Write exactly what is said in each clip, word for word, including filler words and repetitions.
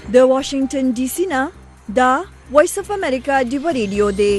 د واشنگټن ډي سي نه دا وایس اف امریکا دی ریډیو دی.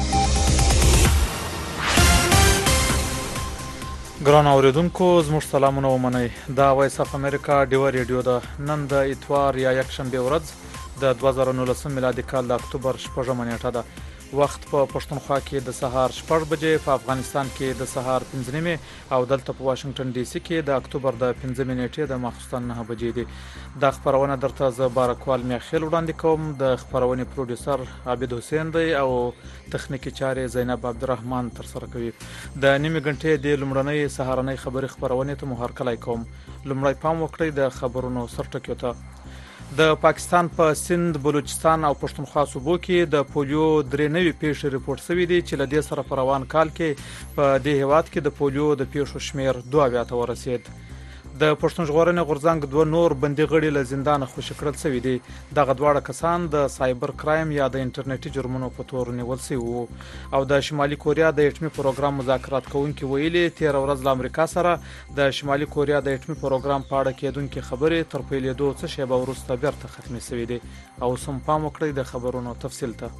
ګران اوریدونکو زموږ سلامونه ومنئ. دا وایس اف امریکا دی ریډیو ده. نن د اتوار یا یکشنبه ورځ د دوه زره نولسم میلادي کال د اکتوبر شپږمه نیټه ده. وخت په پښتونخوا کې د سهار شپږ بجې، په افغانستان کې د سهار پنځه نیمې او دلته په واشنگټن ډي سي کې د اکتوبر د پنځمې نیټې د ماخوستن نهه بجې دي. دا خبرونه درته زه بارکوال میاخیل وړاندې کوم. د خبرونې پروډوسر عابد حسین دی او تخنیکی چارې زینب عبدالرحمن تر سره کوي. د نیمې غنټې د لومړنۍ سهارنۍ خبري خبرونې ته مو هرکلی کوم. لومړی پام وکړئ د خبرونو سرټکیو ته. د پاکستان په پا سند، بلوچستان او پښتونخوا صوبو کې د پولیو درې نوي پیښې ریپورت شوې دي چې له دې سره په روان کال کې په دې هیواد کې د پولیو د پیښو شمیر دوه اویا ته ورسید. د پښتون ژغورنې غورځنګ دوه نور بندي غړي له زندانه خوشي کړل شوي دي. دغه دواړه کسان د سایبر کرایم یا د انټرنیټي جرمونو په تور نیول شوي وو. او د شمالي کوریا د اټومي پروګرام مذاکرات کوونکي ویلي تیر ورځ له امریکا سره د شمالي کوریا د اټومي پروګرام په اړه کېدونکې خبرې تر پیلېدو څه شیبه وروسته بیرته ختمې شوې دي. او سم پام وکړئ د خبرونو تفصیل ته.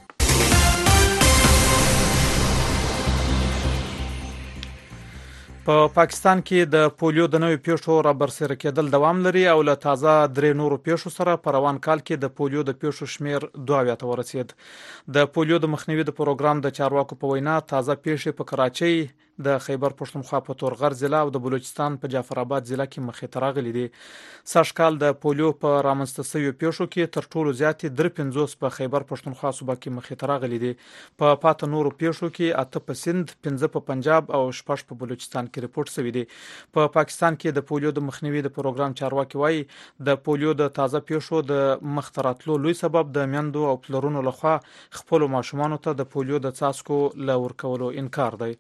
په پا پاکستان کې د پولیو د نوې پیښو را برسېره کېدل دوام لري او له تازه درې نورو پیښو سره په روان کال کې د پولیو د پیښو شمیر دوه اویا ته ورسید. د پولیو د مخنیوي د پروګرام د چارواکو په وینا تازه پیښې په کراچۍ، د خیبر پښتونخوا په تورغر ضلع او د بلوچستان په جعفر آباد ضلع کې مخې ته راغلي دي. سږ کال د پولیو په رامنځته شویو پیښو کې تر ټولو زیاتې درې پنځوس په خیبر پښتونخوا صوبه کې مخې ته راغلي دي. په پاته نورو پیښو کې اته په سند، پنځه په پنجاب او شپږ په بلوچستان کې ریپورت شوی دی. په پا پاکستان کې د پولیو د مخنیوي د پروګرام چارواکي وایي د پولیو د تازه پیښو د مخ ته راتلو لوی سبب د میندو او پلرونو لخوا خپل ماشومانو ته د پولیو د څاڅکو له ورکولو انکار دی.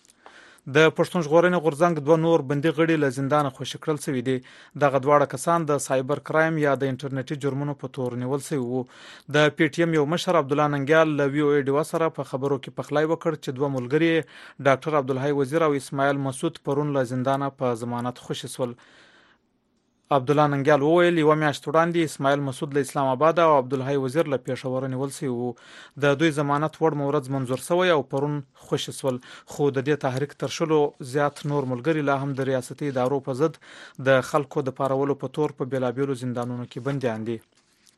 د پښتون ژغورنې غورځنګ دوه نور بندي غړي له زندانه خوشي کړل شوي دي. دغه دواړه کسان د سایبر کرایم یا د انټرنیټي جرمونو په تور نیول شوي وو. د پی ټی ایم یو مشر عبدالله ننګیال له وی او ای ډیوا سره په خبرو کې پخلای وکړ چې دوه ملګري ډاکټر عبدالحی وزیر او اسماعیل مسعود پرون له زندانه په ضمانت خوشي شول. عبدالله ننګیال وویل یو میاشت وړاندې اسماعیل مسعود له اسلام آباد او عبدالحی وزیر له پېښور نیول شوی وو. د دوی ضمانت وړ مورز منظور شوی او پرون خوشي شول. خو د دې تحریک تر شلو زیات نور ملګري لا هم د ریاستي ادارو په ضد د خلکو د پارولو په تور په بیلابیلو زندانونو کې بندیان دي.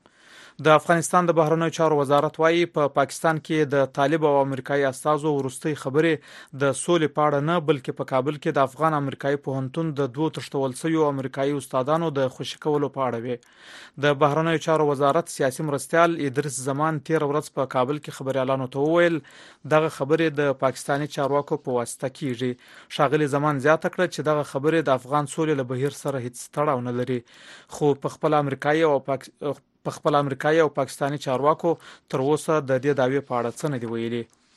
د افغانستان د بهرنیو چارو وزارت وایي په پا پاکستان کې د طالب او امریکایي استازو وروستۍ خبرې د سولې په اړه نه بلکې په کابل کې د افغان امریکایي پوهنتون د دوه تښتول شویو امریکایي استادانو د خوشي کولو په اړه وي. د بهرنیو چارو وزارت سیاسي مرستیال ادریس زمان تیر ورځ په کابل کې خبريالانو ته وویل دغه خبرې د پاکستاني چارواکو په واسطه کیږي. ښاغلي زمان زیاته کړه چې دغه خبرې د افغان سولې له بهیر سره هیڅ تړاو نه لري. خو په خپل امریکایي او پاک... په خپل امریکایي او پاکستاني چارواکو تر اوسه د دې دعوی په اړه څه نه دی ویلي.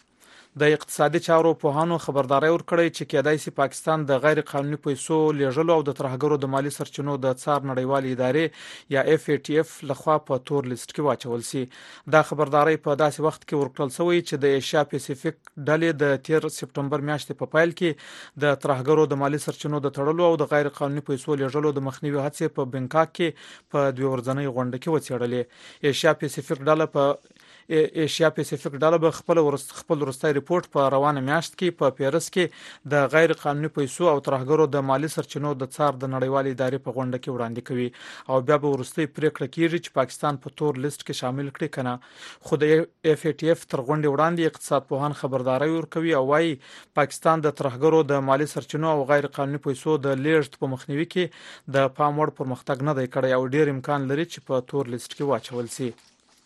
د اقتصادي چارو پوهانو خبرداري ورکړی چې کېدای شي پاکستان د غیر قانوني پیسو لیږلو او د ترهګرو د مالی سرچینو د څار نړیوالې ادارې یا اف ای ټی اف لخوا په تور لیست کې واچول شي. دا خبرداري په داسې وخت کې ورکړل شوی چې د ایشیا پیسفیک ډلې د تیر سپټمبر میاشتې په پایل کې د ترهګرو د مالی سرچینو د تړلو او د غیر قانوني پیسو لیږلو د مخنیوي هڅې په بنکاک کې په دوه ورځنۍ غونډه کې وڅېړلې. ایشیا پیسفیک ډله په ایشیا پیسفیک ډله به خپل ورست خپل ورستای ریپورت په روانه میاشت کې په پیرس کې د غیر قانوني پیسو او ترهګرو د مالی سرچینو د څار د نړیوالې ادارې په غونډه کې وړاندې کوي او بیا به ورستۍ پریکړه کیږي چې پاکستان په تور لیست کې شامل کړي کنه. خو د اف ای ټی اف تر غونډې وړاندې اقتصاد پوهان خبرداري ورکوي او وايي پاکستان د ترهګرو د مالی سرچینو او غیر قانوني پیسو د لیږد په مخنیوي کې د پام وړ پرمختګ نه دی کړی او ډیر امکان لري چې په تور لیست کې واچول شي.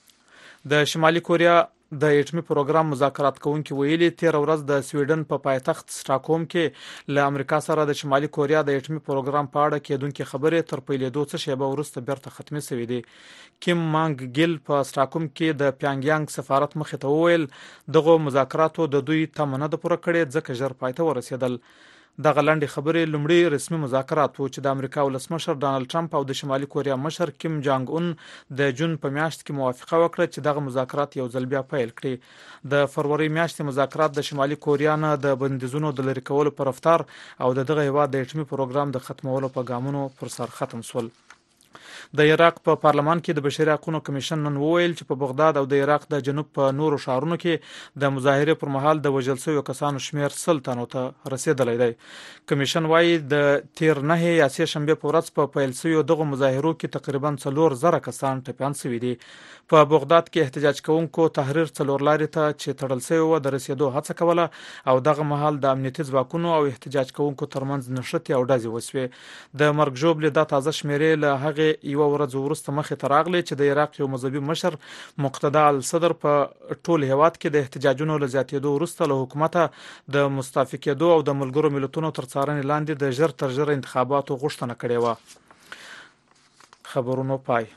د شمالي کوریا د اټومي پروګرام مذاکرات کوونکي ویلي تیر ورځ د سویډن په پایتخت سټاکهولم کې له امریکا سره د شمالي کوریا د اټومي پروګرام په اړه کېدونکې خبرې تر پیلېدو څه شیبه وروسته بیرته ختمې شوې دي. کیم مانګ ګیل په سټاکهولم کې د پیانګیانګ سفارت مخې ته وویل دغه مذاکراتو د دوی تمه نه ده پوره کړې ځکه ژر پای ته ورسېدل. دغه لاندې خبرې لومړی رسمي مذاکرات وو چې د امریکا ولسمشر ډانلډ ټرمپ او د شمالي کوریا مشر کیم جانګ اون د جون په میاشت کې موافقه وکړه چې دغه مذاکرات یو ځل بیا پیل کړي. د فروری میاشتې مذاکرات د شمالي کوریا نه د بندیزونو د لرې کولو په رفتار او د دغه هیواد د اټومي پروګرام د ختمولو په ګامونو پر سر ختم شول. د عراق په پارلمان کې د بشري حقوقو کمیشن نن وویل چې په بغداد او د عراق د جنوب په نورو ښارونو کې د مظاهره پر مهال د وژل شویو کسانو شمیر سل تنو ته رسیدلی دی. کمیشن وايي د تیر نه یا سه شنبه په ورځ په پیل شویو دغه مظاهرو کې تقریبا څلور زره کسان ټپیان شوي دي. په بغداد کې احتجاج کوونکو تحریر څلور لارې ته چې تړل شوی و د رسیدو هڅه کوله او دغه مهال د امنیتي ځواکونو او احتجاج کوونکو ترمنځ نښتې او ډزې وشوې. د مرګ ژوبلې دا تازه شمیرې له هغې یوه ورځ وروسته مخې ته راغلې چې د عراق یو مذهبي مشر مقتدا الصدر په ټول هیواد کې د احتجاجونو له زیاتېدو وروسته له حکومته د مستعفي کېدو او د ملګرو ملتونو تر څارنې لاندې د ژر تر ژره انتخاباتو غوښتنه کړې وه. خبرونو پای.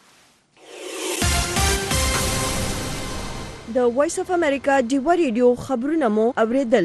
د وایس اف امریکا ډیوا ریډیو خبرونه مو اوریدل.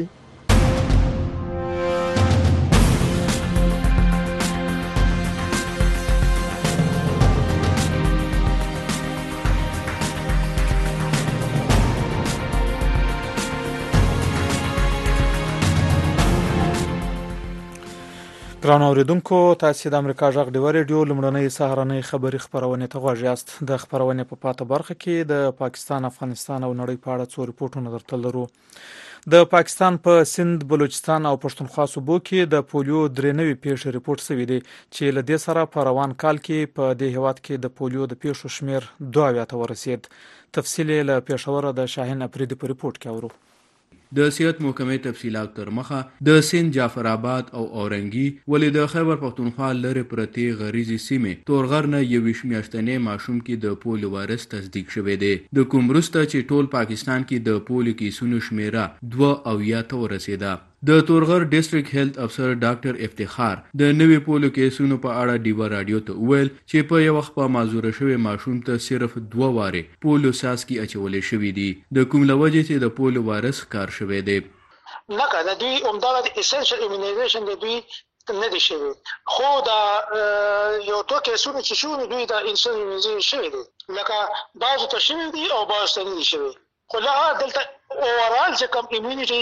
ګران اوریدونکو، تاسو د امریکا غږ ډیوا ریډیو لمړنۍ سهارنۍ خبری خبرونه ته غواړئ یاست. د خبرونه په پاته برخه کې د پاکستان، افغانستان او نړۍ په اړه څو ریپورتونه درته لرو. د پاکستان په سند، بلوچستان او پښتونخوا صوبو کې د پولیو درې نوي پیښې ریپورت شوې دي چې له دې سره په روان کال کې په دې هیواد کې د پولیو د پیښو شمیر دوه اویا ته ورسید. تفصیل له پېښور د شاهین اپریدي په ریپورت کې اورو. د صحت محکمې تفصیلات تر مخه د سند، جعفر آباد او اورنګي ولې د خیبر پښتونخوا لري پرتی غریزي سیمه تورغر نه یویش میاشتنې ماشوم کې د پولیو وایرس تصدیق شوې ده. د کوم وروسته چې ټول پاکستان کې د پولیو کیسونو شمیره دوه اویا ته ورسیده. د تورغر ډیسټریکټ هیلث افسر ډاکټر افتخار د نوې پولیو کیسونو په اړه ډیوا رادیو ته وویل چې په یو وخت په معذور شوی ماشوم ته صرف دوه واره پولیو ساسکی اچولې شوې دي. د کوم لوجه چې د پولیو وایرس کار شوی دی نه کړه دوی عمدہ د اسنشل ایمونایزیشن د دوی نه دي شوی، خو دا یو تو کیسونه چې شو دوی د انسان ایمونایزیشن شوی دي، لکه بعضو ته شوی دي او بعضو ته نه دي شوی. خو لا دلته اوورال چې کوم ایمونیټي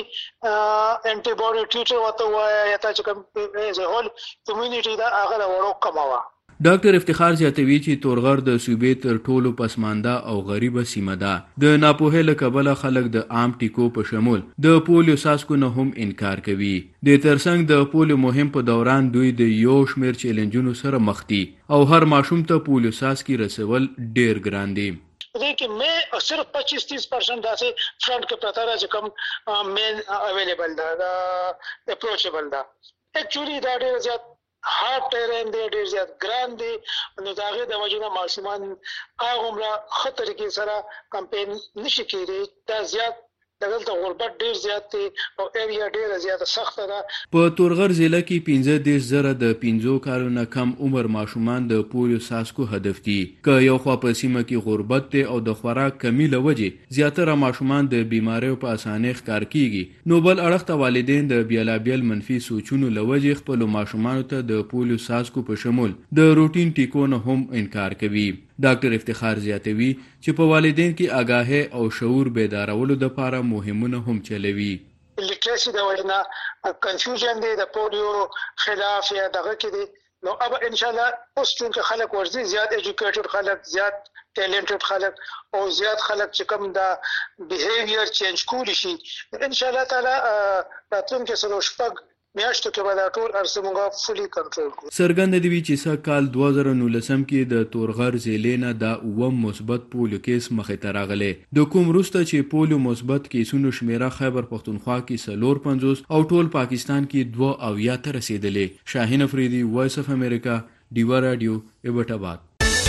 انټي باډي ټیټر وته وایي یا چې کوم ایز ا هول ایمونیټي دا هغه ورو کماوه. ډاکټر افتخار زیاتوي چې تورغر د صوبې تر ټولو پسمانده او غریبه سیمه ده. د ناپوهۍ له کبله خلک د عام ټیکو په شمول د پولیو ساسکو نه هم انکار کوي. د ترڅنګ د پولیو مهم په دوران دوی د یو شمیر چیلنجونو سره مخ دي او هر ماشوم ته پولیو ساسکی رسول ډیر ګران دي. لیکن میں صرف پچیس تیس پرسنٹ دا سے فرنٹ کے پتہ رہا کم مین اویلیبل دا دا اپروچیبل دا. ایکچولی دا ډیر زیات هارد ټیرین دی، ډیر زیات ګران دی، نو دا غي د وجنه ماشومان هغه عمره خطر کې سره کمپین نشي کېږي. دا زیات دغلته غربت ډیر زیات دی او ایریا ډیر زیات سخت ده. په تورغر ضلع کې پنځه دېرش زره د پنځو کالونو کم عمر ماشومان د پولیو ساسکو هدف دي. که یو خوا په سیمه کې غربت دی او د خوراک کمی له وجې زیاتره ماشومان د بیماریو په اسانۍ ښکار کیږي، نو بل اړخ ته والدین د بیلابیل منفي سوچونو له وجې خپلو ماشومانو ته د پولیو ساسکو په شمول د روټین ټیکو نه هم انکار کوي. ډاکټر افتخار زیاتوي چې په والدین کې آگاهي او شعور بیدارولو لپاره مهمونه هم چلوي. لیټریسي د وجنه کنفیوژن دی د پولیو خلاف یا دغه کې دی، نو اب ان شاء الله اوس چې خلک ورزي زیات ایجوکیټډ خلک، زیات ټیلنټډ خلک او زیات خلک چې کوم دا بیهیویر چینج کولی شي، ان شاء الله تعالی راتلونکي سره شپږ میاشتو کې به دا ټول ارسه مونږه فولي کنټرول کړو. څرګنده دی چې څه کال دوه زره نولسم کې د تورغر ضلع نه دا اووم مثبت پولیو کیس مخې ته راغلی. د کوم وروسته چې پولیو مثبت کیسونو شمیره خیبر پښتونخوا کې څلور پنځوس او ټول پاکستان کې دوه اویا ته رسیدلې. شاهین افریدي، وایس اف امریکا، ډیوا رادیو، ایبټ آباد.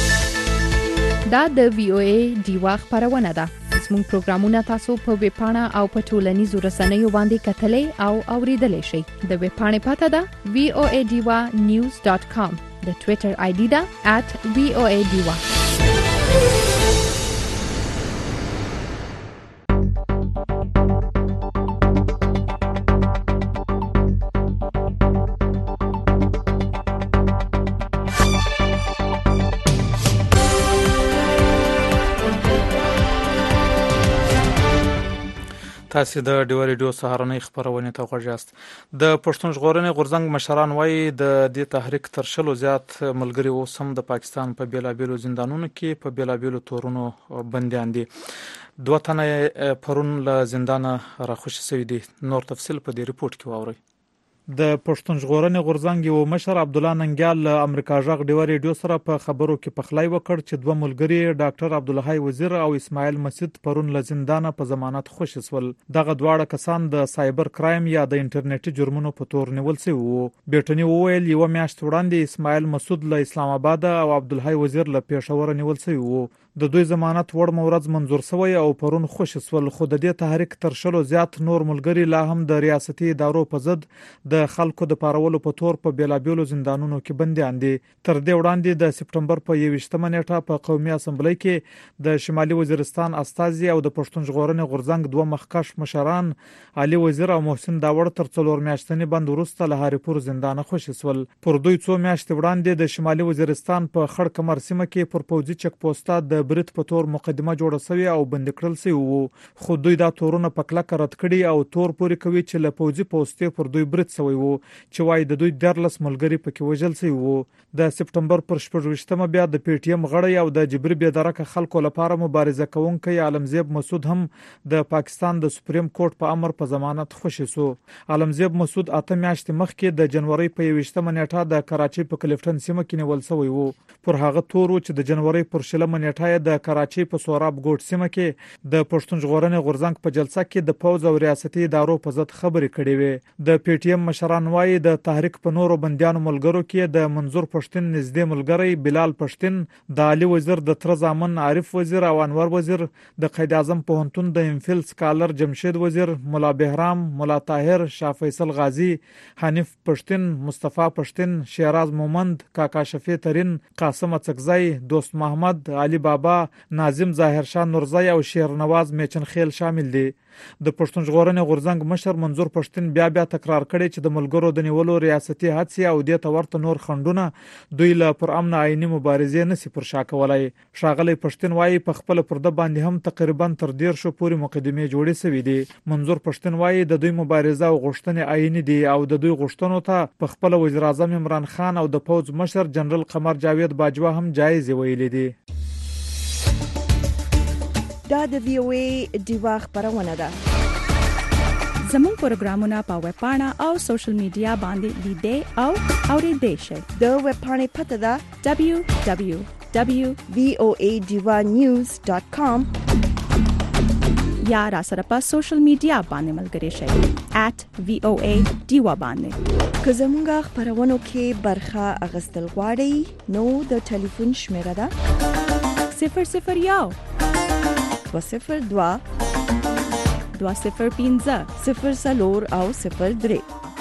دا د وی او ای ډیوا خبرونه ده. زموږ پروګرامونه تاسو په ویب پاڼه او په ټولنیزو رسنیو باندې کتلې او اوریدلای شئ. د ویب پاڼې پته ده وی او ای ډیوا نیوز ډاټ کام. د ټوئیټر آی ډي ده ات وی او ای ډیوا. تاسو د ډیو ریډیو سهارنۍ خبرونه ته غوږ یاست. د پښتون ژغورنې غورځنګ مشران وایي د دې تحریک تر شلو زیات ملګري اوس هم د پاکستان په بیلابیلو زندانونو کې په بیلابیلو تورونو بنديان دي. دوه تنه پرون له زندانه راخوشي شوي دي. نور تفصیل په دې ریپورت کې واورئ. د پښتون ژغورنې غورځنګ یو مشر عبد الله ننګیال له امریکا جغ ډیو ریډیو سره په خبرو کې پخلای وکړ چې دوه ملګري ډاکټر عبد الله وزیر او اسماعیل مسعود پرون له زندانه په ضمانت خوشي شول. دغه دواړه کسان د سایبر کرایم یا د انټرنیټي جرمونو په تور نیول شوي وو. بیټنی وویل یو میاشت وړاندې اسماعیل مسعود له اسلام آباد او عبد الله وزیر له پېښور نیول شوي وو. د دوی ضمانت وړ مورز منظور شوی او پرون خوشي شول. خو د دې تحریک تر شلو زیات نور ملګري لا هم د ریاستي ادارو په ضد د خلکو د پارولو په تور په بیلابیلو زندانونو کې بنديان دي. تر دې وړاندې د سپټمبر په یوویشتمه نیټه په قومي اسمبلی کې د شمالي وزیرستان استازي او د پښتون ژغورنې غورځنګ دوه مخکښ مشران علي وزیر او محسن داوړ تر څلور میاشتنی بند وروسته له هریپور زندانه خوشي شول. پر دوی څو میاشتې وړاندې د شمالي وزیرستان په خړ کمر سیمه کې پر پوځي چک پوسټه د برت په تور مقدمه جوړه شوې او بند کړل شوی وو. خو دوی دا تورونه په کلکه رد کړي او تور پوري کوي چې له پوځي پوسټې پر دوی برت شوی وو چې وايي د دوی درلس ملګری پکې وژل شوی وو. د سپټمبر پر شپږویشتمه بیا د پی ټی ایم غړی او د جبري بېدرکه خلکو لپاره مبارزه کوونکی عالمزیب مسعود هم د پاکستان د سپریم کورټ په امر په ضمانت خوشي شو. عالمزیب مسعود اته میاشتې مخکې د جنوري په یوویشتمه نیټه د کراچۍ په کلیفټن سیمه کې نیول شوی وو. پر هغه تور چې د جنوري پر شلمه نیټه د کراچۍ په سوراب ګوټ سیمه کې د پښتون ژغورنې غورځنګ په جلسه کې د پوز او ریاستي ادارو په ضد خبرې کړې وې. د پی ټی ایم مشران وایي د تحریک په نورو بنديانو ملګرو کې د منظور پښتون نږدې ملګری بلال پښتون، د علي وزیر د تر ځامن عارف وزیر او انور وزیر، د قائد اعظم پوهنتون د امفیل سکالر جمشید وزیر، مولا بهرام، مولا طاهر، شاه فیصل غازی، حنیف پښتون، مصطفی پښتون، شیراز مومند، کاکا شفیع ترین، قاسم اڅکزی، دوست محمد، علي بابا، ناظم ظاهر شاه نورزی او شیر نواز میچنخیل شامل دي. د پښتون ژغورنې غورځنګ مشر منظور پښتون بیا بیا تکرار کړي چې د ملګرو د نیولو ریاستي هڅې او د تورته نور خندونه دوی له پر امن آئینی مبارزې نسی پر شا کولای. ښاغلی پښتون وایي په خپل پرده باندې هم تقریبا تر ډیر شو پورې مقدمه جوړې شوې دي. منظور پښتون وایي د دوی مبارزه او غوښتنې آئینی دي او د دوی غوښتنو ته په خپل وزیر اعظم عمران خان او د پوز مشر جنرال قمر جاوید باجوا هم جایز ویلي دي. دا د وی او ای ډیوا خبرونه ده. زموږ پروګرامونه په ویب پاڼه او سوشل میډیا باندې لیدئ او اوریدئ شئ. د ویب پاڼې پته ده دبلیو دبلیو دبلیو ډاٹ وی او ای ډیوا نیوز ډاٹ کام یا را سره په سوشل میډیا باندې ملګري شئ ایٹ وی او ای ډیوا باندې. که زموږ خبرونو کې برخه اغستل غواړئ نو د ټلیفون شمیره ده صفر صفر یو دو صفر دوا دو صفر پنځه صفر څلور او صفر درې.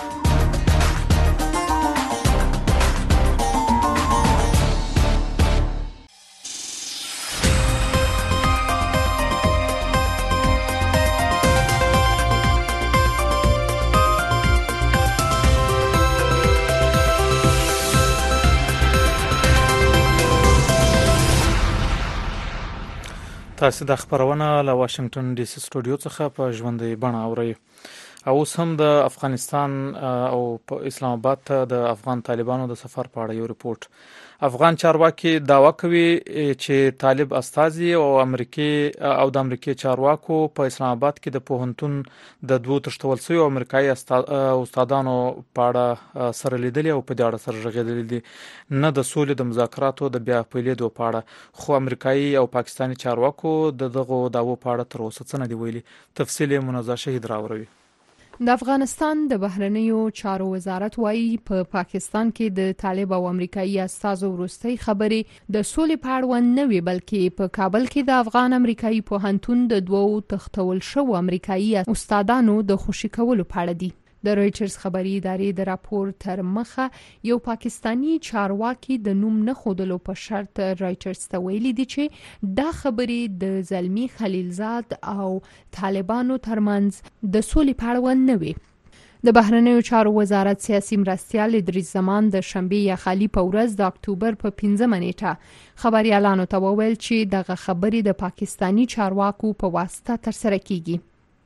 تاسو د خبرونه له واشنگټن ډي سي سټوډیو څخه په ژوندۍ بڼه اورئ. او هم د افغانستان او په اسلام آباد ته د افغان طالبانو د سفر په اړه یو ریپورت. افغان چارواکي داوا کوي چې طالب استازي او امریکای او د امریکای چارواکو په اسلام آباد کې د پوهنتون د دوه تشتول سوي امریکایي استادانو په اړه سره لیدلي او په دې اړه سره غږیدلي دي، نه د سولې د مذاکراتو د بیا پیلېدو په اړه. خو امریکایي او پاکستاني چارواکو د دغه داوو په اړه تر اوسه څه نه دی ویلي. تفصیل منازع شهید راوړي. د افغانستان د بهرنیو چارو وزارت وایي په پا پاکستان کې د طالب او امریکایي استازو وروستۍ خبرې د سولې په اړه نه وي، بلکې په کابل کې د افغان امریکایي پوهنتون د دوو تختول شو امریکایي استادانو د خوشي کولو په اړه دي. د رويټرز خبري ادارې د راپور تر مخه یو پاکستانی چارواکي د نوم نه خودلو په شرط رويټرز ته ویلي دي چې دا خبرې د زلمی خلیلزاد او طالبانو ترمنځ د سولې په اړه نه وي. د بهرنیو چارو وزارت سیاسي مرستیال ادریس زمان د شنبه یا خالی په ورځ د اکتوبر په پنځمه نیټه خبريالانو ته وویل چې دغه خبرې د پاکستانی چارواکو په واسطه تر سره کیږي.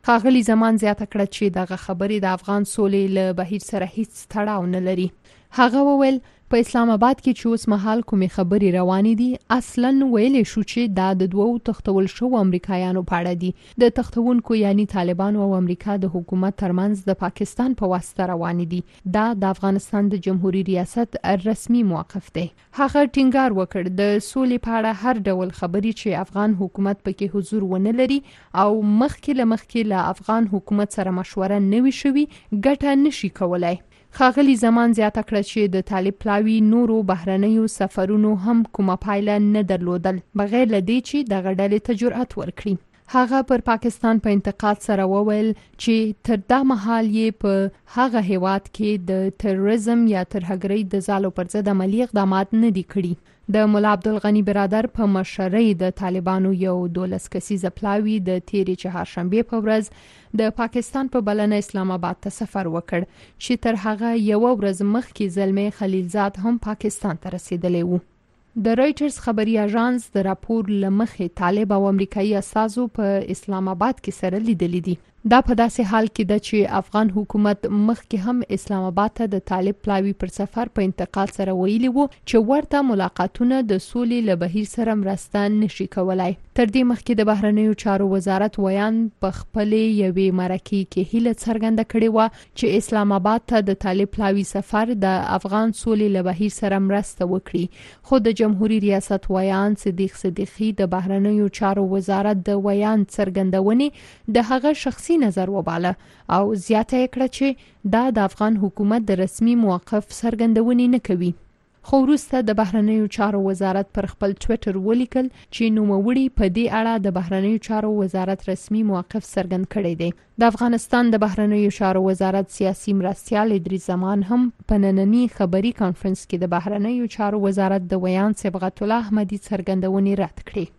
ښاغلي زمان زیاته کړه چې دغه خبرې د افغان سولې له بهیر سره هیڅ تړاو نه لري. هغه وویل په اسلام آباد کې چې اوس مهال کومې خبرې روانې دي اصلاً ویلې شو چې دا د دوو تختول شو امریکایانو په اړه دي. د تختونکو یعنی طالبانو او امریکا د حکومت ترمنځ د پاکستان په واسطه روانې دي. دا د افغانستان د جمهوریت ریاست رسمي موقف دی. هغه ټینګار وکړ د سولې په اړه هر ډول خبرې چې افغان حکومت پکې حضور ونه لري او مخکې له مخکې له افغان حکومت سره مشوره نه وي شوې ګټه نشي کولای. ښاغلي زمان زیاته کړه چې د طالب پلاوي نورو بهرنیو سفرونو هم کومه پایله نه درلودل بغیر له دې چې دغه ډلې ته جرأت ورکړي. هغه پر پاکستان په انتقاد سره وویل چې تر دا مهال یې په هغه هیواد کې د تروریزم یا ترهګرۍ د ځالو پر ضد عملی اقدامات نه دي کړي. د مولا عبدالغنی برادر په مشرۍ د طالبانو یو دولس کسیزه پلاوي د تیرې چهارشنبه په ورځ د پاکستان په بلنه اسلام آباد ته سفر وکړ چې تر هغه یو ورځ مخکې زلمی خلیلزاد هم پاکستان ته رسیدلی وو. د رایټرز خبري اژانس د راپور لمخې طالب او امریکایي اساسو په اسلام آباد کې سره لیدلې دي. دا په داسې حال کې ده چې افغان حکومت مخکې هم اسلام آباد ته د طالب پلاوي پر سفر په انتقال سره ویلي وو چې ورته ملاقاتونه د سولې له بهیر سره مرسته نشي کولای. تر دې مخکې د بهرنیو چارو وزارت ویان په خپلې یوې مرکې کې هیله څرګنده کړې وه چې اسلام آباد ته د طالب پلاوي سفر د افغان سولې له بهیر سره مرسته وکړي. خو د جمهوریت ریاست ویان صدیق صدیقی د بهرنیو چارو وزارت د ویان څرګندونې د هغه شخصي نظر وباله او زیاته کړه چې دا د افغان حکومت د رسمي موقف څرګندونې نه کوي. خو وروسته د بهرنیو چارو وزارت پر خپل ټویټر ولیکل چې نوموړي په دې اړه د بهرنیو چارو وزارت رسمي موقف څرګند کړی دی. د افغانستان د بهرنیو چارو وزارت سیاسي مرستیال ادریس زمان هم په ننني خبري کانفرنس کې د بهرنیو چارو وزارت د ویان صبغت الله احمدي څرګندونې رد کړې.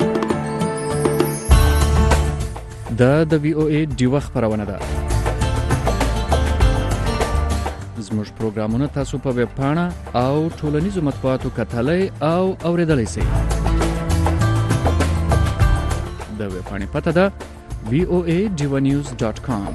دا د وی او ای ډیوه خبرونه ده. زموږ پروګرامونه تاسو په ویب پاڼه او ټولنیزو مطبوعاتو کتلای او اوریدلای شئ. د ویب پاڼې پته ده وی او ای ډیوه نیوز ډاټ کام.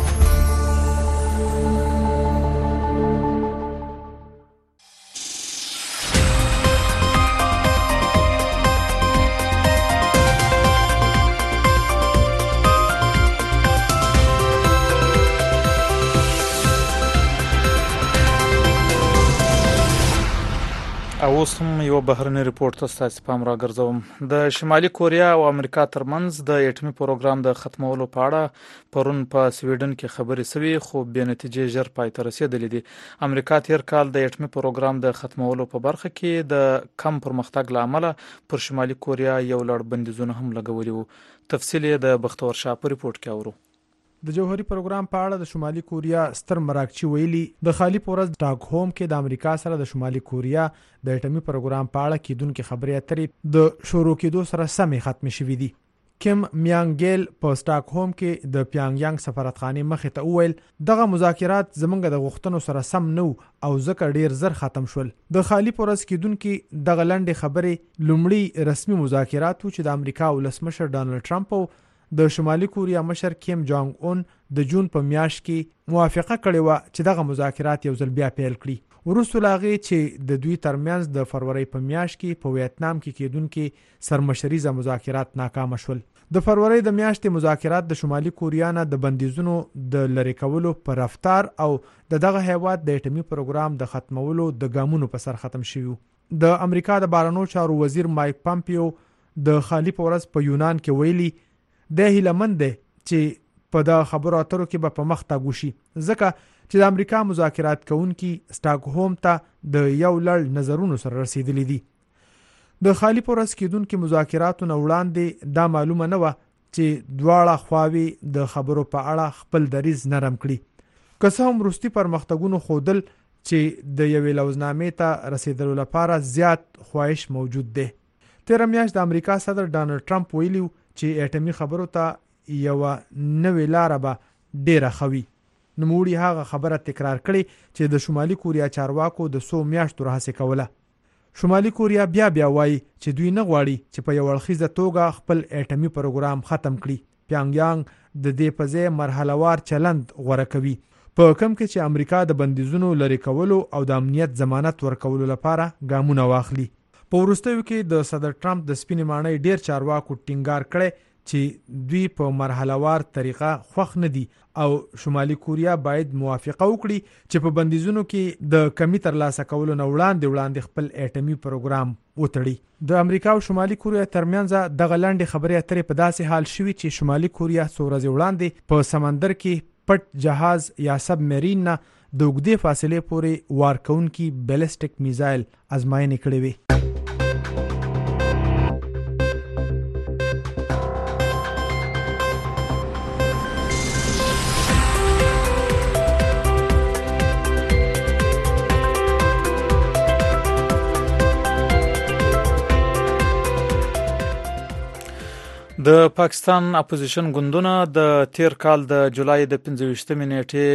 اوس هم یو بهرنی ریپورت تاسو پام را ګرځوم. د شمالي کوریا او امریکا ترمنځ د اټومي پروګرام د ختمولو په اړه پرون په سویډن کې خبرې شوې خو بې نتیجې ژر پای ته رسیدلې دي. امریکا تیر کال د اټومي پروګرام د ختمولو په برخه کې د کم پرمختګ لامل پر شمالي کوریا یو لړ بندیزونه هم لګولي وو. تفصیل یې د بختور شاه په ریپورت کې اورو. د جوهري پروګرام په اړه د شمالي کوریا ستر مراکچی ویلي د خالی پورز ټاک هوم کې د امریکا سره د شمالي کوریا د اټومي پروګرام په اړه کېدونکې خبرې اترې د شروع کېدو سره سمې ختم شوې دي. کیم میانګل په سټاک هوم کې د پیانګیانګ سفارتخانه مخې ته وویل دغه مذاکرات زمونږ د غوښتنو سره سم نه او ځکه ډیر زر ختم شول. د خالی پورز کېدونکې دغه لنډې خبرې لومړی رسمي مذاکرات چې د امریکا ولسمشر ډانلډ ټرمپ او د شمالي کوریا مشر کیم جونګ اون د جون په میاشت کې موافقه کړې و چې دغه مذاکرات یو ځل بیا پیل کړي. وروسته لاغي چې د دوی ترمنځ د فروری په میاشت کې په ویتنام کې کېدونکې سرمشریزه مذاکرات ناکام شول. د فروری د میاشتې مذاکرات د شمالي کوریا نه د بندیزونو د لری کولو پر رفتار او د دغه هیواد د اټومي پروګرام د ختمولو د ګامونو په سر ختم شوی. د امریکا د بهرنیو چارو وزیر مایک پامپیو د خالی پورز په یونان کې ویلي د هیلمند دی چې په دا خبرو اترو کې به په مخ تا ګوشي ځکه چې د امریکا مذاکرات کوونکي سټاک هوم ته د یو لړ نظرونو سره رسیدلی دي. د خالی پورز کېدونکو مذاکراتو نه وړاندې دا معلومه نه و چې دواړه خواوې د خبرو په اړه خپل دریځ نرم کړي. که څه هم وروستي پرمختګونو ښودل چې د یوې لوزنامې ته رسیدلو لپاره زیات خواهش موجود دی. تېره میاشت د امریکا صدر ډانلډ ټرمپ ویلي چې اټومي خبرو ته یو نوې لار به ډیره خوي. نوموړي هغه خبره تکرار کړي چې د شمالي کوریا چارواکو د څو میاشتو راهڅه کوله. شمالي کوریا بیا بیا وایي چې دوی نه غواړي چې په یو اړخیزه توګه خپل اټومي پروګرام ختم کړي. پیانګیانګ د دې په ځای مرحلهوار چلند غوره کوي، په کوم کې چې امریکا د بندیزونو لرې کولو او د امنیت ضمانت ورکولو لپاره ګامونه واخلي. په وروستیو کې د صدر ټرمپ د سپینې ماڼۍ ډیر چارواکو ټینګار کړی چې دوی په مرحلهوار طریقه خوښ نه دي او شمالي کوریا باید موافقه وکړي چې په بندیزونو کې د کمی ترلاسه کولو نه وړاندې وړاندې خپل اټومي پروګرام وتړي. د امریکا او شمالي کوریا ترمنځ دغه لنډې خبرې اترې په داسې حال شوي چې شمالي کوریا څو ورځې وړاندې په سمندر کې پټ جهاز یا سب میرین نه د اوږدې فاصلې پورې وار کوونکي بیلسټیک میزایل ازمایښتې کړې وې. د پاکستان اپوزیشن ګوندونه د تیر کال د جولای د پنځه ویشتمې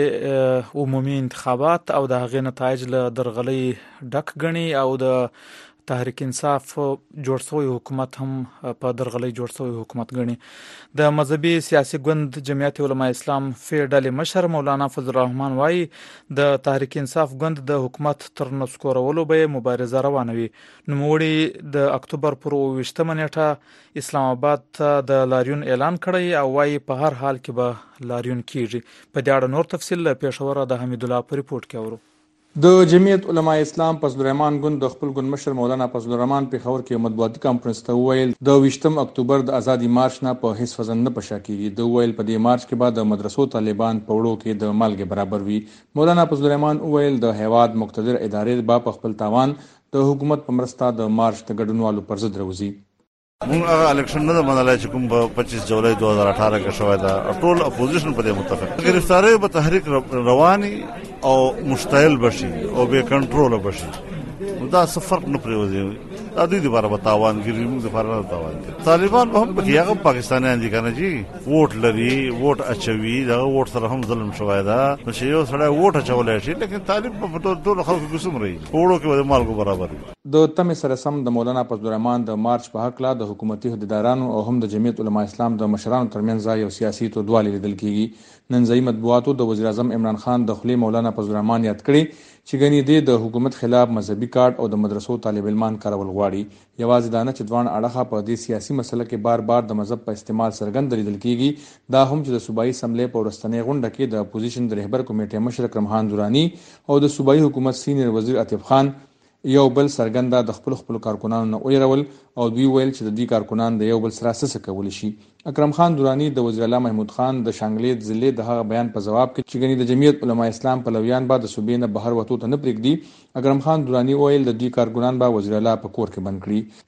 نیټې عمومي انتخابات او د هغې نتایج له درغلۍ ډک ګڼي او د تحریک انصاف جوړ شوی حکومت هم په درغلۍ جوړ شوی حکومت ګڼي. د مذهبي سیاسي ګوند جمعیت علماء اسلام فی ډلې مشر مولانا فضل الرحمن وایي د تحریک انصاف ګوند د حکومت تر نسکورولو به مبارزه روانه وي. نوموړي د اکتوبر پر اوه ویشتمه نیټه اسلام آباد ته د لاریون اعلان کړی او وایي په هر حال کې به لاریون کیږي. په دې اړه نور تفصیل له پېښوره د حمید الله په ریپورت کې اورو. د جمعیت علماء اسلام فضل الرحمن ګوند د خپل ګوند مشر مولانا فضل الرحمن پېښور کې مطبوعاتي کانفرنس ته وویل د ویشتم اکتوبر د ازادي مارچ نه په هیڅ وزن نه پشا کیږي. د وویل په دې مارچ کې بعد د مدرسو طالبان په وړو کې د مالګې برابر وي. مولانا فضل الرحمن وویل د هیواد مقتدر ادارې با په خپل تاوان د حکومت په مرسته د مارچ د ګډونوالو پر ضد راوځي. مونږ هغه الیکشن نه منلای چې کوم په پچیس جولای دوه هزار اټھارہ کې شوی دا ټول اپوزیشن په دې متفق گرفتاری به تحریک رواني او مشتعل بشي او به کنټرول بشي. دا سفر نه پریوځي دا دوی لپاره به تاوان ګرځي، موږ لپاره نه تاوان ګرځي. طالبان به هم پکې هغه پاکستانیان دي کنه جی ووټ لري، ووټ اچوي، دا ووټ سره هم ظلم شوی دا چې یو سړی ووټ اچولای شي لیکن طالب په ټول ټول خلکو قسم رہی وړو کې د مالګو برابر وي. د تمې سره سم د مولانا فضل الرحمن د مارچ په حق لا د حکومتي عہدیدارانو او هم د جمعیت علماء اسلام د مشرانو ترمنځ یو سیاسي توډوالی لیدل کیږي. نن ځای مطبوعاتو د وزیر اعظم عمران خان د خلی مولانا فضل الرحمن یاد کړی چې غنی دی د حکومت خلاف مذهبي کارت او د مدرسو طالب علمان کارول غواړي. یوازې دانه چې دوان اړخه په دې سیاسي مسله کې بار بار د مذهب په استعمال سرګند لیدل کیږي. دا هم چې د صوبایي اسمبلی په ورستنې غونډه کې د اپوزیشن د رهبر کمیټې مشر اکرم خان درانی او د صوبایي حکومت سینیئر وزیر عاطف خان یو بل سرګنده د خپل خپل کارکونانو نه ویرول او دوی ویل چې د دې کارکونان د یو بل سره څه کول شي. اکرم خان درانی د وزیر اعلی محمود خان د شانګلې ضلع د هغه بیان په جواب کې چې غنی د جمعیت علماء اسلام پلویان بعد صوبې نه بهر وته ته نه پرېږدي. اکرم خان درانی ویل د دې کارکونان به وزیر اعلی په کور کې بند کړي.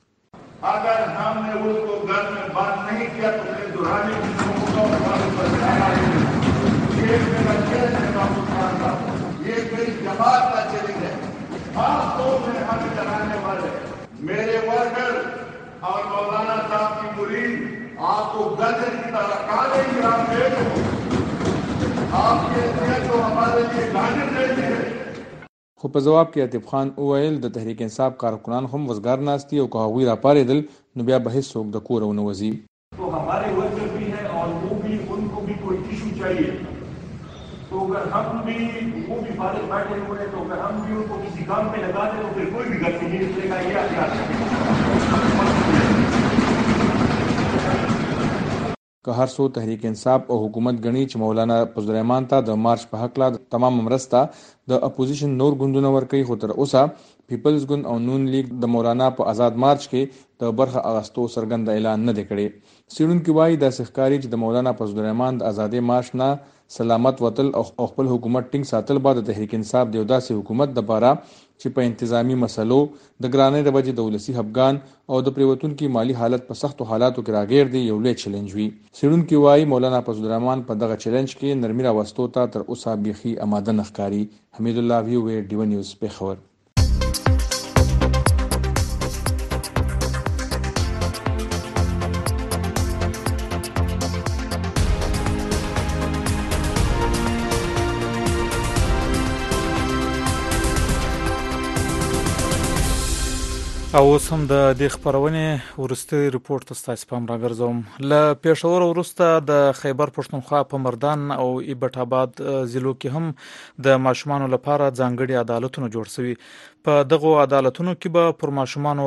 اگر ہم نے اس کو گھر میں بند نہیں کیا تو پھر درانی کی حکومت پر یہ میرا کیس ہے محمود خان کا، یہ میری جماعت کا چیلنج ہے. خاص طور سے ہم چلانے والے میرے ورکر اور مولانا صاحب کی مرید آپ کو گدر کی طرح کالے گی. آپ دیکھو آپ کے لیے تو ہمارے لیے گانے نہیں ہے. خو په جواب کې عاطف خان وویل د تحریک انصاف کارکنان هم وزګار ناستي او که هغوی راپارېدل نو بیا به هیڅوک د کوره ونه وځي. تو ہمارے ورکر بھی ہیں اور وہ بھی ان کو بھی کوئی ٹشو چاہیے. تو اگر ہم بھی وہ بھی فارغ بیٹھے ہوئے تو اگر ہم بھی ان کو کسی کام پہ لگا دیں تو پھر کوئی بھی گھر سے نہیں نکلے گا. یہ که هر څو تحریک انصاف او حکومت غني چې مولانا فضل الرحمن ته د مارچ په حق لا تمام مرسته د اپوزیشن نور ګوندونه ورکوي، خو تر اوسه پیپلز ګوند او نون لیگ د مولانا په آزاد مارچ کې د برخه اغستو سرګند اعلان نه دی کړی. سیډونکو وایي د سخکاری چې د مولانا فضل الرحمن د آزادۍ مارچ نه سلامت وتل او خپل حکومت ټینګ ساتل بعد تحریک انصاف د داسې حکومت د لپاره چې په انتظامی مسلو د ګرانۍ د وجې د ولسی افغان او د پریوتونکو مالی حالت په سختو حالاتو کې راګیر دی یو لوی چیلنج وي. سیډونکو وایي مولانا فضل الرحمن په دغه چیلنج کې نرمي راوستو ته تر اوسه بيخي آماده نه ښکاري. حمید الله وی وی ډیو نیوز پېښور. او سم د دې خبرونه ورسته ریپورت تاسو پام راګرځوم. ل پېښور ورسته د خیبر پښتونخوا په مردان او ایبټ آباد ضلعو کې هم د ماشومانو لپاره ځانګړي عدالتونه جوړ شوي. په دغه عدالتونو کې به پر ماشومانو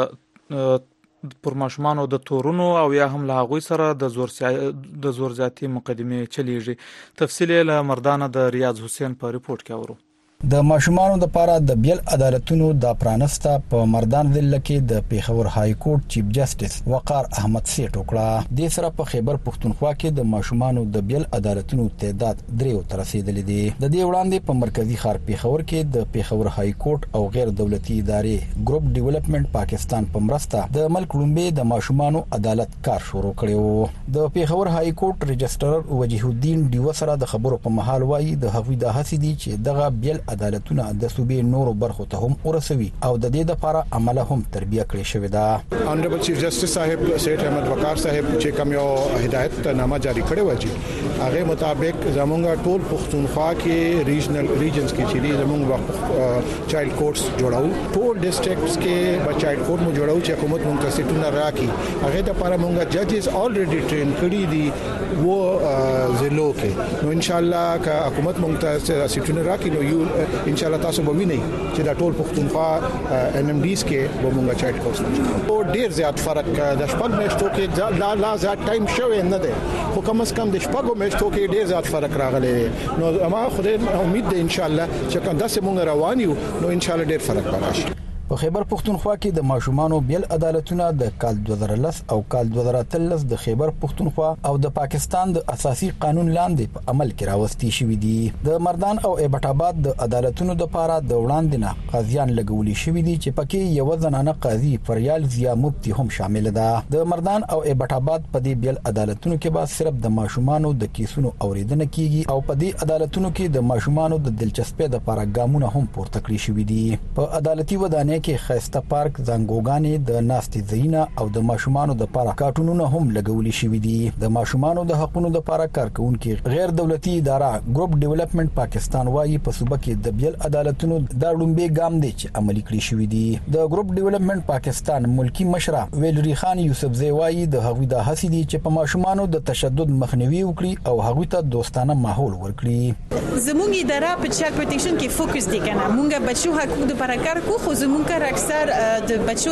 د پر ماشومانو د تورونو او یا هم له هغوی سره د زور د زور زیاتی مقدمه چلیږي. تفصیل له مردان د ریاض حسین په ریپورت کې اورو. د ماشومانو د پاره د بیل عدالتونو د پرانستا په مردان ضلع کې د پیښور های کورټ چیف جسټس وقار احمد سیټ وکړه. د سره په خیبر پښتونخوا کې د ماشومانو د بیل عدالتونو تعداد دریو تر رسیدلې دي. د دې وړاندې په مرکزی ښار پیښور کې د پیښور های کورټ او غیر دولتي ادارې ګروپ ډیولپمنٹ پاکستان په مرسته د ملک لومبي د ماشومانو عدالت کار شروع کړو. د پیښور های کورټ رجسترر وجیه الدین دیو سره د خبرو په محل وایي د هغوی د هڅې دي چې دغه بیل عدالتونه د صوبې نورو برخو ته هم ورسوي او د دې لپاره عمله هم تربیه کړې شوې ده. آنریبل چیف جسټس صاحب سیټ احمد وقار صاحب چې کوم یو هدایت نامه جاری کړی و چې هغه مطابق زمونږ ټول پښتونخوا کې ریجنل ریجنز کې چې زمونږ چایلډ کورټس جوړاو ټول ډیسټریکټس کې با چایلډ کورټ مو جوړاو چې حکومت مونږ ته سیټونه راکړي. هغه د لپاره مونږ ججز الریډي ټرین کړی دي وو ضلعو کې. نو ان شاء الله که حکومت مونږ ته سیټونه راکړي نو یو ان شاء الله تاسو به وینئ چې دا ټول پښتونخوا ان ام ډیز کې به مونږه چایلډ کورټس او ډیر زیات فرق د شپږ میاشتو کې لا لا زیات ټایم شوی نه دی خو کم از کم د شپږ میاشتو کې ډیر زیات فرق راغلی. نو ما خدای امید ده ان شاء الله چې کوم داسې مونږ روان یو نو ان شاء الله ډیر فرق راشي. په خیبر پښتونخوا کې د ماشومانو بیل عدالتونه د کال دوه زره لس او کال دوه زره اتلس د خیبر پښتونخوا او د پاکستان د اساسي قانون لاندې په عمل کې راوستي شوې دي. د مردان او ایبټ آباد د عدالتونو د لپاره د وړاندې نه قاضیان لګولي شوې دي چې پکې یو زنانه قاضي فریال زیا مفتی هم شامل ده. د مردان او ایبټ آباد په دې بیل عدالتونو کې به صرف د ماشومانو د کیسونو اوریدنه کیږي او په دې عدالتونو کې د ماشومانو د دلچسپۍ لپاره ګامونه هم پورته کړی شوې دي. په عدالتي ودانۍ کې خسته پارک زنګوګانې د ناستي زینا او د ماشومانو د لپاره کارټونونه هم لګولي شوې دي. د ماشومانو د حقوقو لپاره کارکونکو غیر دولتي اداره ګروپ ډیولپمنٹ پاکستان وايي په صوبه کې د بیل عدالتونو د لومبي ګام دي چې عملي کړی شوې دي. د ګروپ ډیولپمنٹ پاکستان ملکی مشره ویلری خان یوسف زیوایی د هغوی د هڅې دي چې په ماشومانو د تشدد مخنیوي وکړي او هغوی ته دوستانه ماحول ورکړي. زموږ اداره په چایلډ پروټیکشن کې فوکس دي کنه مونږ بچو حقوق د لپاره کار کوو خو زموږ کار اکثر د بچو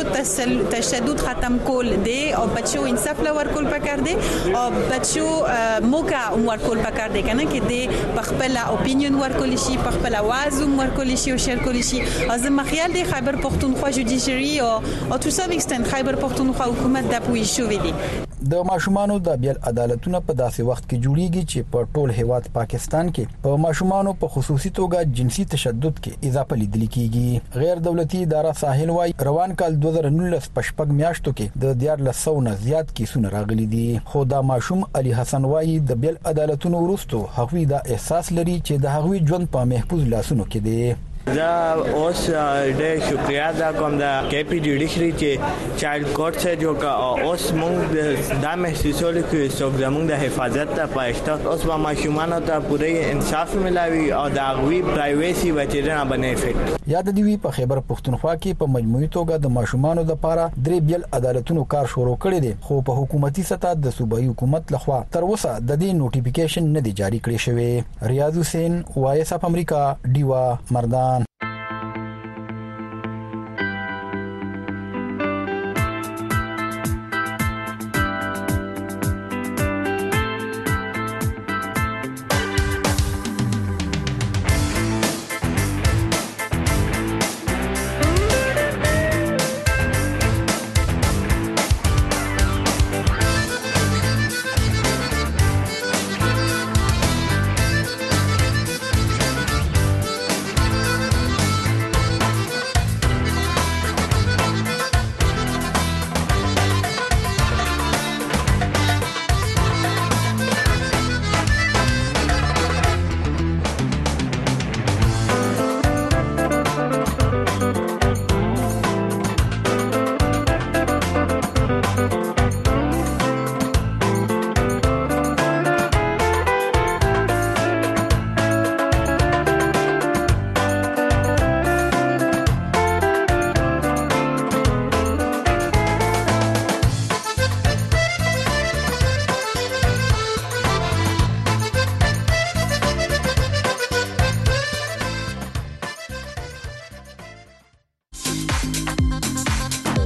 تشدد ختم کول دي او بچو انصاف لور کول پکار دي او بچو موقع ور کول پکار دي کنه کې دي په خپل اپینین ور کول شي په خپل आवाज ور کول شي او شیر کول شي. از مخیال دي خیبر پښتونخوا جوډیشری او او تو سم ایکستند خیبر پښتونخوا حکومت د پوي شوې دي. د ماشومانو د بیل عدالتونه په داسې وخت کې جوړیږي چې په ټول هیواد پاکستان کې په ماشومانو په خصوصي توګه جنسي تشدد کې اضافه لیدل کیږي. غیر دولتي اداره ساحل وايي روان کال دوه زره نولس پشپګ میاشتو کې د دیار لسو نه زیات کیسونه راغلي دي. خو دا ماشوم علي حسن وايي د بیل عدالتونو وروسته هغوی دا احساس لري چې د هغوی ژوند په محفوظ لاسونو کې دی. زه اوس ډېر شکریا ادا کوم د کې پی جوډیشری چې چایلډ کورټ سے جو کا اوس موږ د محسوسول کې څوک زموږ د حفاظت ته پښته اوس ما ماشومانو ته پوره انصاف ملاوي او د غوي پرایویسي بچیرنه باندې افیکټ. یاد دی په خیبر پښتونخوا کې په مجموعي توګه د ماشومانو لپاره درې بیل عدالتونو کار شروع کړی دي خو په حکومتي سطح د صوبایي حکومت لخوا تر اوسه د دې نوټیفیکیشن نه دی جاری کړی شوی. ریاض حسین وایس اپ امریکا دیوا مردان.